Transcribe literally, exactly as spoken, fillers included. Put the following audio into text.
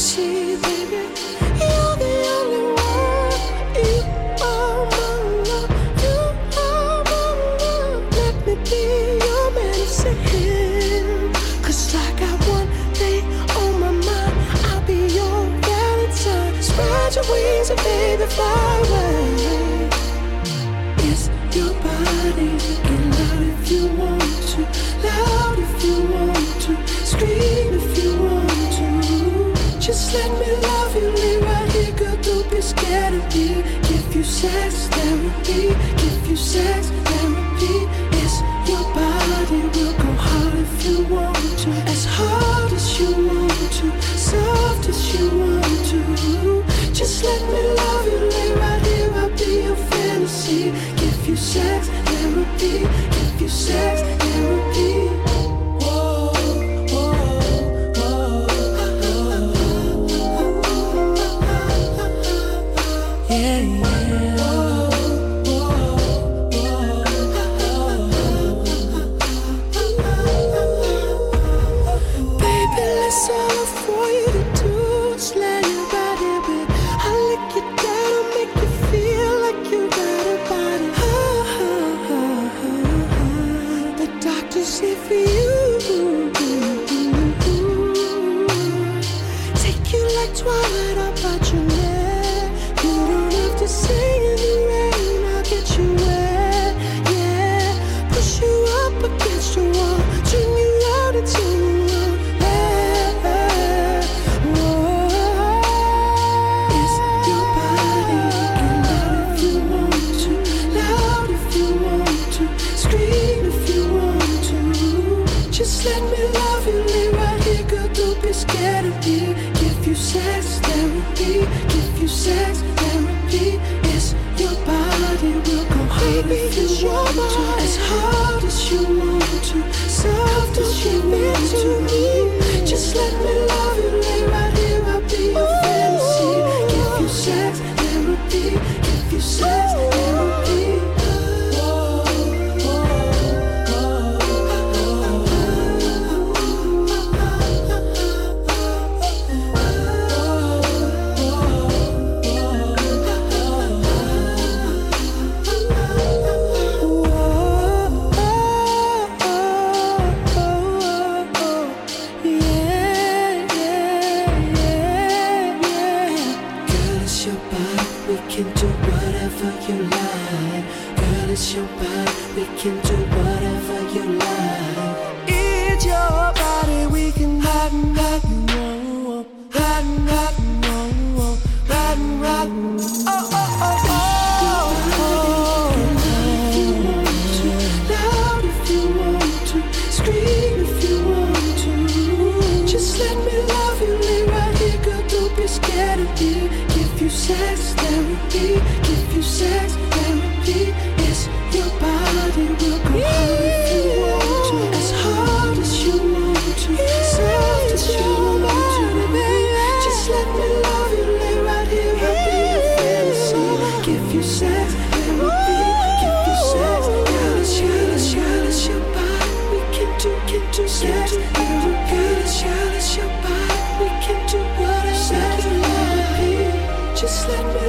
see, baby, you're the only one. You are my love, you are my love. Let me be your medicine, 'cause I got one thing on my mind. I'll be your Valentine. Spread your wings and baby fly away. It's your body, get loud if you want to, loud if you want to, scream if you want to. Just let me love you, lay right here, girl, don't be scared of me. Give you sex therapy, give you sex therapy. It's your body, we'll go hard if you want to, as hard as you want to, soft as you want to. Just let me love you, lay right here, I'll be your fantasy. Give you sex therapy, give you sex therapy. Twilight up at your neck. You don't have to sing in the rain, I'll get you wet, yeah. Push you up against your wall, turn you out and turn you on, yeah. Whoa. It's your body, get loud if you want to, loud if you want to, scream if you want to. Just let me love you, lay right here, girl, don't be scared of me. Give you sex therapy, give you sex therapy. It's your body, we'll go hard if you want to, as hard as you want to, soft as you want to. Just let me love you, lay right here, I'll be your fantasy. Give you sex therapy, give you sex therapy. We can do whatever you like. Girl, it's your body, we can do whatever you like. It's your body, we can rock and rock and roll, rock and rock and roll, rock and rock. Oh, oh, oh, oh. If you want to, loud if you want to, scream if you want to. Just let me love you, lay right here, girl, don't be scared of me. Give you sex therapy, give you sex therapy. It's your body, we'll go hard if you want to, as hard as you want to, soft as you want to. Just let me love you, lay right here, I'll be your fantasy. Give you sex therapy, give you sex therapy. Girl, it's your, it's your body, we can do, can do sex therapy. Girl, it's your, it's your body, we can do whatever you like. Just let me